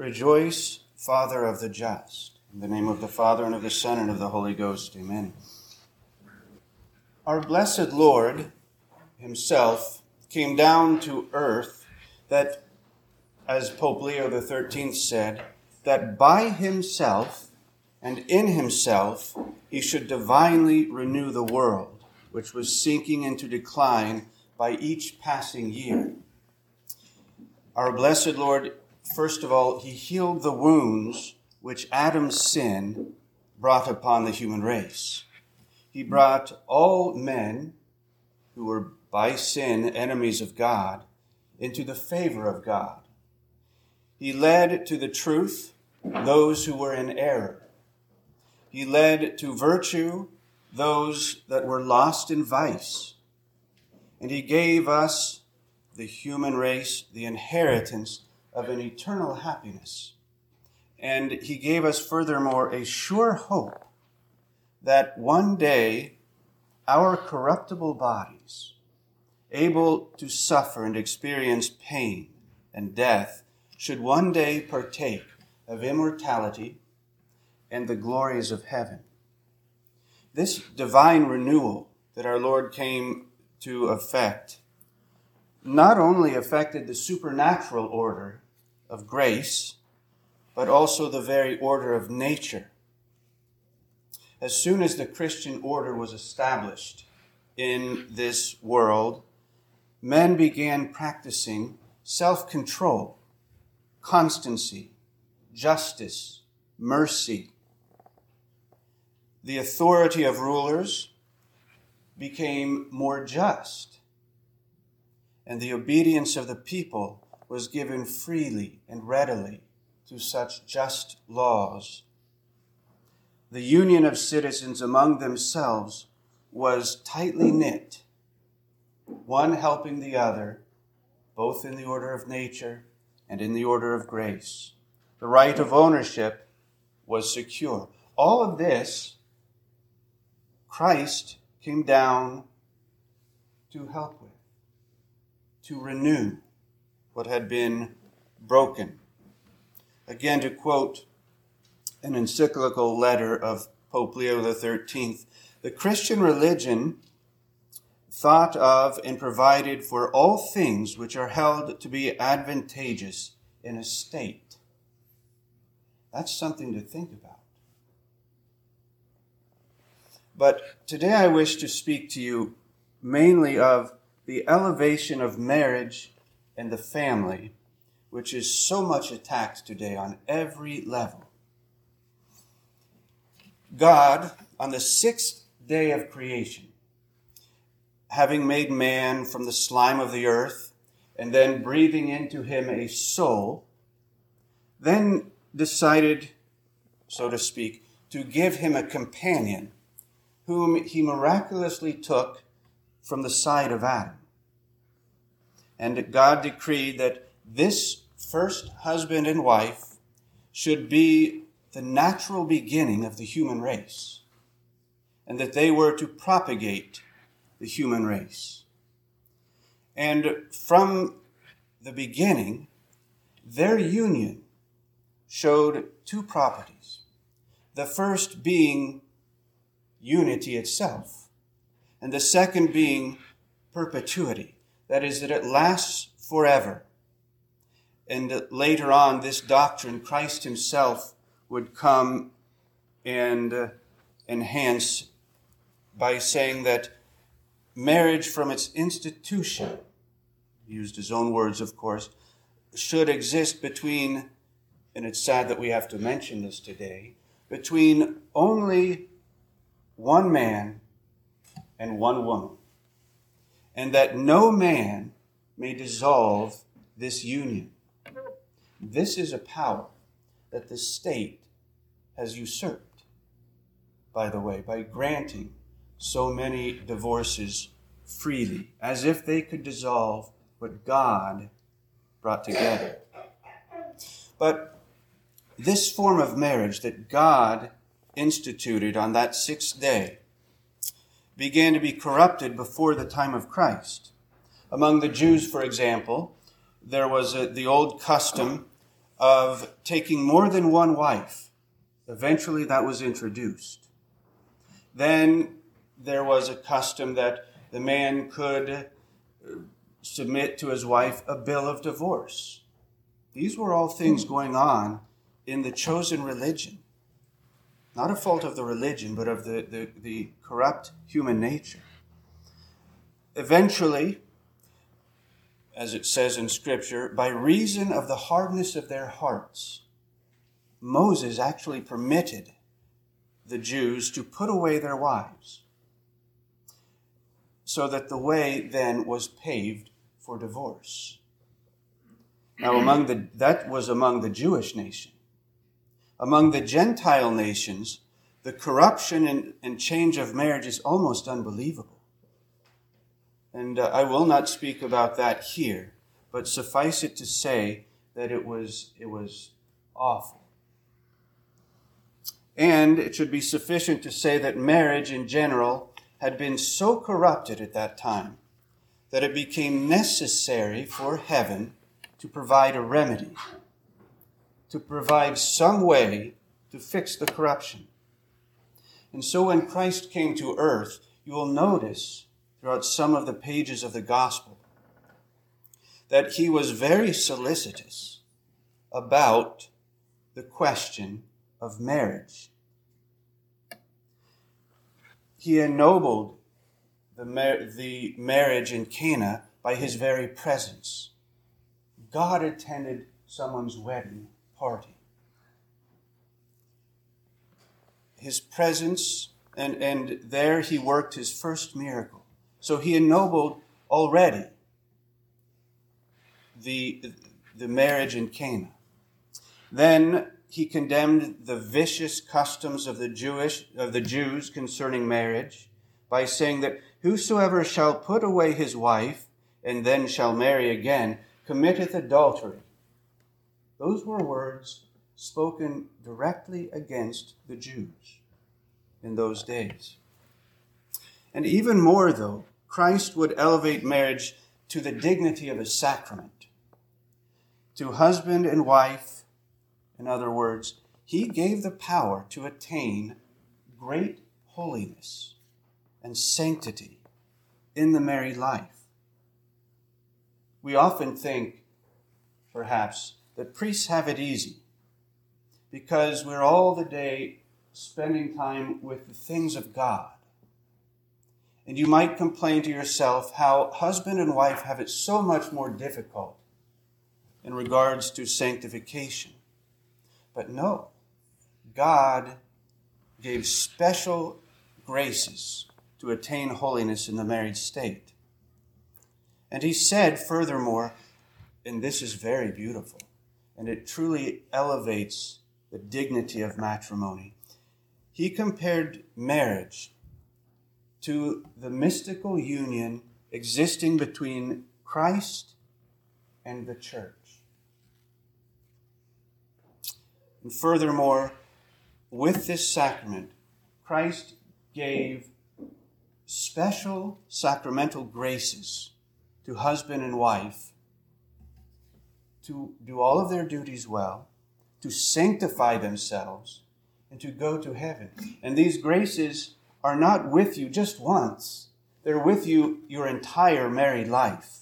Rejoice, Father of the just. In the name of the Father, and of the Son, and of the Holy Ghost. Amen. Our blessed Lord himself came down to earth that, as Pope Leo XIII said, that by himself and in himself he should divinely renew the world, which was sinking into decline by each passing year. Our blessed Lord, first of all, he healed the wounds which Adam's sin brought upon the human race. He brought all men who were by sin enemies of God into the favor of God. He led to the truth those who were in error. He led to virtue those that were lost in vice. And he gave us, the human race, the inheritance of an eternal happiness. And he gave us furthermore a sure hope that one day our corruptible bodies, able to suffer and experience pain and death, should one day partake of immortality and the glories of heaven. This divine renewal that our Lord came to effect not only affected the supernatural order of grace, but also the very order of nature. As soon as the Christian order was established in this world, men began practicing self-control, constancy, justice, mercy. The authority of rulers became more just, and the obedience of the people was given freely and readily to such just laws. The union of citizens among themselves was tightly knit, one helping the other, both in the order of nature and in the order of grace. The right of ownership was secure. All of this, Christ came down to help with, to renew what had been broken. Again, to quote an encyclical letter of Pope Leo XIII, the Christian religion thought of and provided for all things which are held to be advantageous in a state. That's something to think about. But today I wish to speak to you mainly of the elevation of marriage and the family, which is so much attacked today on every level. God, on the sixth day of creation, having made man from the slime of the earth and then breathing into him a soul, then decided, so to speak, to give him a companion whom he miraculously took from the side of Adam. And God decreed that this first husband and wife should be the natural beginning of the human race, and that they were to propagate the human race. And from the beginning, their union showed two properties. The first being unity itself, and the second being perpetuity. That is, that it lasts forever. And later on, this doctrine, Christ himself would come and enhance by saying that marriage from its institution, he used his own words, of course, should exist between, and it's sad that we have to mention this today, between only one man and one woman, and that no man may dissolve this union. This is a power that the state has usurped, by the way, by granting so many divorces freely, as if they could dissolve what God brought together. But this form of marriage that God instituted on that sixth day began to be corrupted before the time of Christ. Among the Jews, for example, there was the old custom of taking more than one wife. Eventually that was introduced. Then there was a custom that the man could submit to his wife a bill of divorce. These were all things going on in the chosen religion. Not a fault of the religion, but of the corrupt human nature. Eventually, as it says in Scripture, by reason of the hardness of their hearts, Moses actually permitted the Jews to put away their wives, so that the way then was paved for divorce. Now, that was among the Jewish nation. Among the Gentile nations, the corruption and change of marriage is almost unbelievable. And I will not speak about that here, but suffice it to say that it was awful. And it should be sufficient to say that marriage in general had been so corrupted at that time that it became necessary for heaven to provide a remedy, to provide some way to fix the corruption. And so when Christ came to earth, you will notice throughout some of the pages of the gospel that he was very solicitous about the question of marriage. He ennobled the marriage in Cana by his very presence. God attended someone's wedding party. His presence, and there he worked his first miracle. So he ennobled already the marriage in Cana. Then he condemned the vicious customs of the Jews concerning marriage by saying that whosoever shall put away his wife and then shall marry again committeth adultery. Those were words spoken directly against the Jews in those days. And even more, though, Christ would elevate marriage to the dignity of a sacrament. To husband and wife, in other words, he gave the power to attain great holiness and sanctity in the married life. We often think, perhaps, that priests have it easy because we're all the day spending time with the things of God. And you might complain to yourself how husband and wife have it so much more difficult in regards to sanctification. But no, God gave special graces to attain holiness in the married state. And he said, furthermore, and this is very beautiful, and it truly elevates the dignity of matrimony. He compared marriage to the mystical union existing between Christ and the church. And furthermore, with this sacrament, Christ gave special sacramental graces to husband and wife to do all of their duties well, to sanctify themselves, and to go to heaven. And these graces are not with you just once. They're with you your entire married life,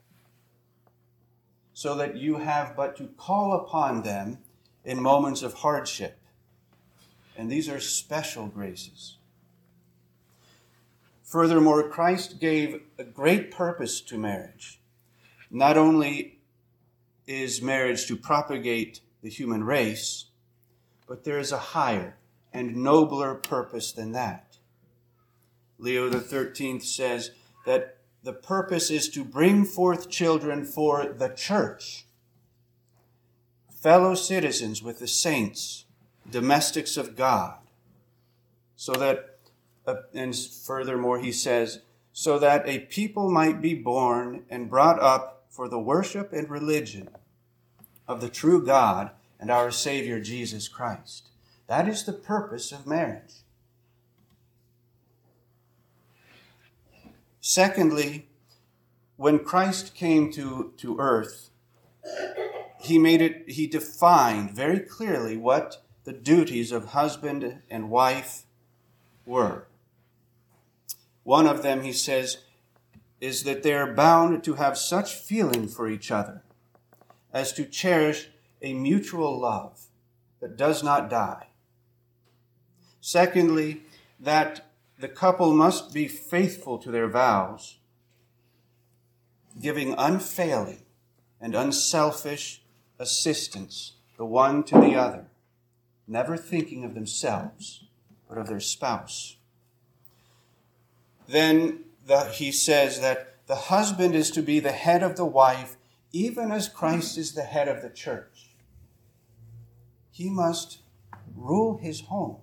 so that you have but to call upon them in moments of hardship. And these are special graces. Furthermore, Christ gave a great purpose to marriage. Not only is marriage to propagate the human race, but there is a higher and nobler purpose than that. Leo XIII says that the purpose is to bring forth children for the church, fellow citizens with the saints, domestics of God, so that, and furthermore he says, so that a people might be born and brought up for the worship and religion of the true God and our Savior Jesus Christ. That is the purpose of marriage. Secondly, when Christ came to earth, he defined very clearly what the duties of husband and wife were. One of them, he says, is that they are bound to have such feeling for each other as to cherish a mutual love that does not die. Secondly, that the couple must be faithful to their vows, giving unfailing and unselfish assistance the one to the other, never thinking of themselves, but of their spouse. Then he says that the husband is to be the head of the wife, even as Christ is the head of the church. He must rule his home.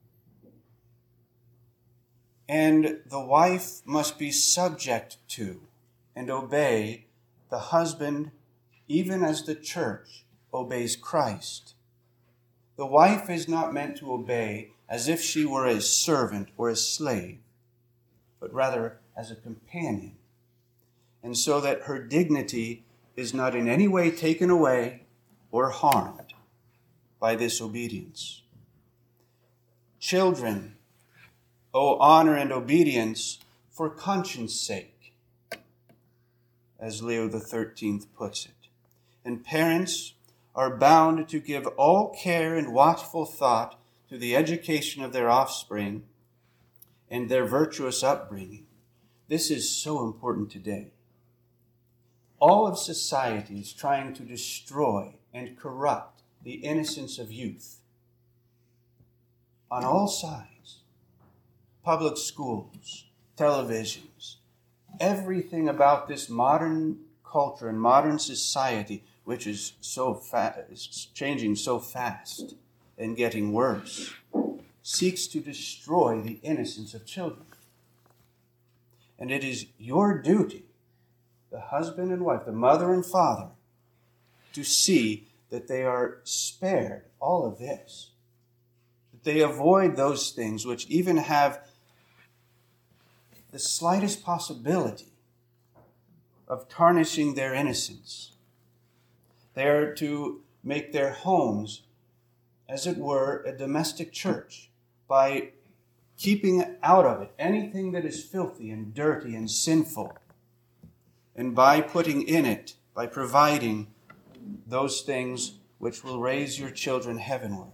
And the wife must be subject to and obey the husband, even as the church obeys Christ. The wife is not meant to obey as if she were a servant or a slave, but rather as a companion, and so that her dignity is not in any way taken away or harmed by this obedience. Children, owe honor and obedience for conscience sake, as Leo XIII puts it. And parents are bound to give all care and watchful thought to the education of their offspring and their virtuous upbringing. This is so important today. All of society is trying to destroy and corrupt the innocence of youth on all sides. Public schools, televisions, everything about this modern culture and modern society, which is is changing so fast and getting worse, seeks to destroy the innocence of children. And it is your duty, the husband and wife, the mother and father, to see that they are spared all of this, that they avoid those things which even have the slightest possibility of tarnishing their innocence. They are to make their homes, as it were, a domestic church by keeping out of it anything that is filthy and dirty and sinful, and by putting in it, by providing those things which will raise your children heavenward.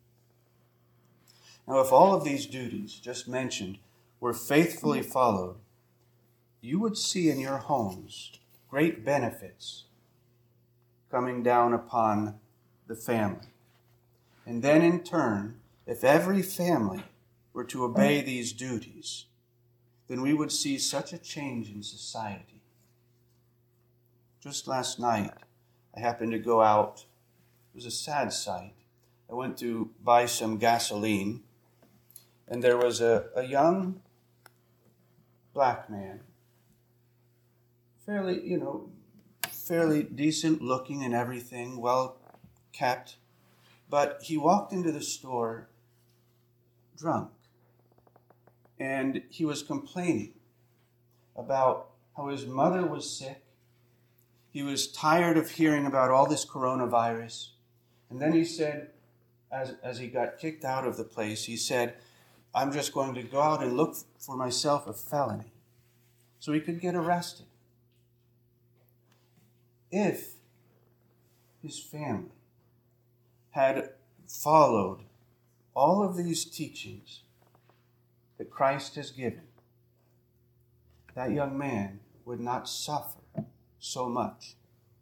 Now, if all of these duties just mentioned were faithfully followed, you would see in your homes great benefits coming down upon the family. And then in turn, if every family were to obey these duties, then we would see such a change in society. Just last night, I happened to go out. It was a sad sight. I went to buy some gasoline, and there was a young black man, fairly decent looking and everything, well kept, but he walked into the store drunk, and he was complaining about how his mother was sick. He was tired of hearing about all this coronavirus. And then he said, as he got kicked out of the place, he said, I'm just going to go out and look for myself a felony so he could get arrested. If his family had followed all of these teachings that Christ has given, that young man would not suffer so much.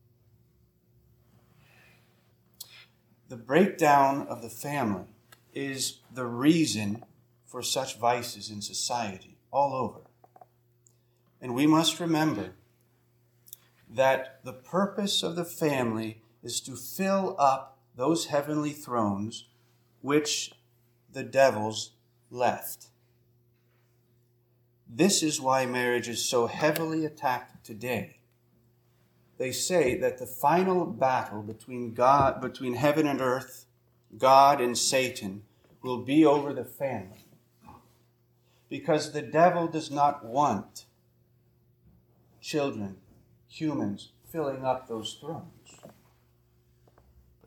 The breakdown of the family is the reason for such vices in society all over. And we must remember that the purpose of the family is to fill up those heavenly thrones which the devils left. This is why marriage is so heavily attacked today. They say that the final battle between heaven and earth, God and Satan, will be over the family. Because the devil does not want children, humans, filling up those thrones.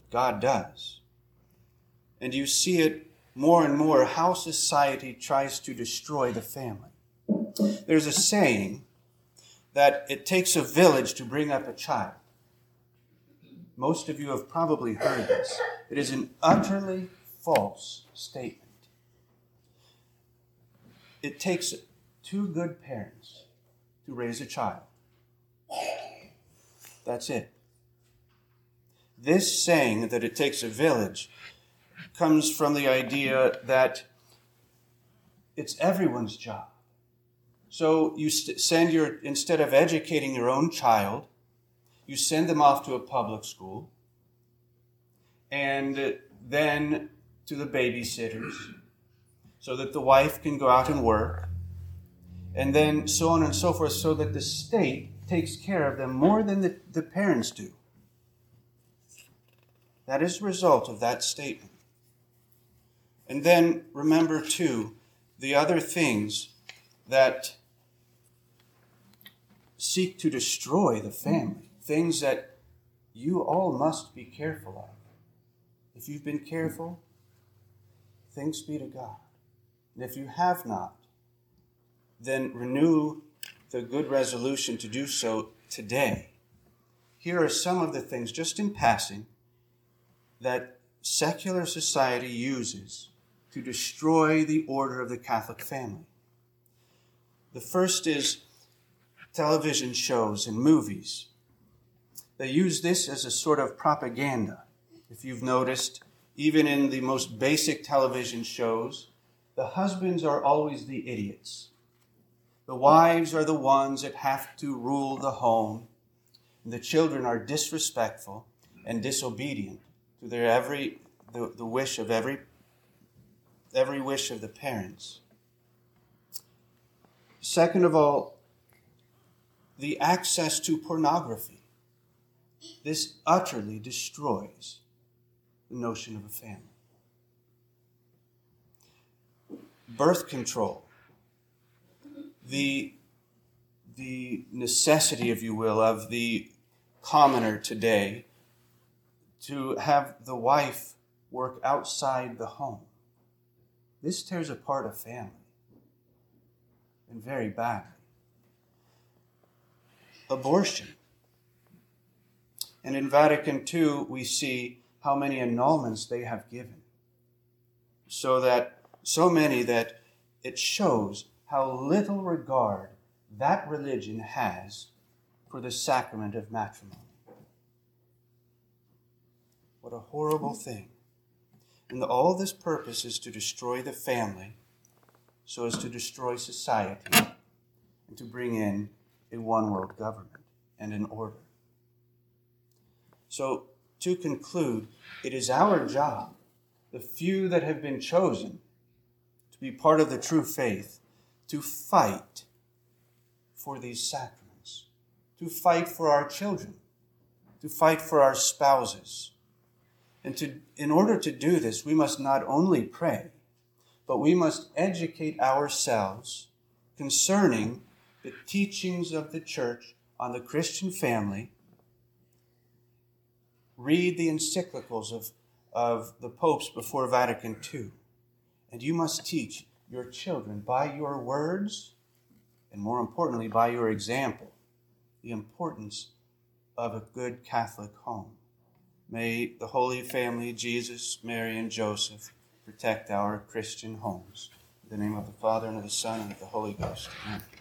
God does. And you see it more and more how society tries to destroy the family. There's a saying that it takes a village to bring up a child. Most of you have probably heard this. It is an utterly false statement. It takes 2 good parents to raise a child. That's it. This saying that it takes a village comes from the idea that it's everyone's job. So you instead of educating your own child, you send them off to a public school and then to the babysitters so that the wife can go out and work, and then so on and so forth, so that the state takes care of them more than the parents do. That is a result of that statement. And then remember, too, the other things that seek to destroy the family, things that you all must be careful of. If you've been careful, thanks be to God. And if you have not, then renew the good resolution to do so today. Here are some of the things, just in passing, that secular society uses to destroy the order of the Catholic family. The first is television shows and movies. They use this as a sort of propaganda. If you've noticed, even in the most basic television shows, the husbands are always the idiots. The wives are the ones that have to rule the home. And the children are disrespectful and disobedient to the wish of every wish of the parents. Second of all, the access to pornography. This utterly destroys the notion of a family. Birth control. The necessity, if you will, of the commoner today to have the wife work outside the home. This tears apart a family, and very badly. Abortion. And in Vatican II, we see how many annulments they have given. So many that it shows how little regard that religion has for the sacrament of matrimony. What a horrible thing. And all this purpose is to destroy the family so as to destroy society and to bring in a one-world government and an order. So, to conclude, it is our job, the few that have been chosen to be part of the true faith, to fight for these sacraments, to fight for our children, to fight for our spouses. And in order to do this, we must not only pray, but we must educate ourselves concerning the teachings of the Church on the Christian family. Read the encyclicals of the popes before Vatican II. And you must teach your children by your words, and more importantly, by your example, the importance of a good Catholic home. May the Holy Family, Jesus, Mary, and Joseph, protect our Christian homes. In the name of the Father, and of the Son, and of the Holy Ghost. Amen.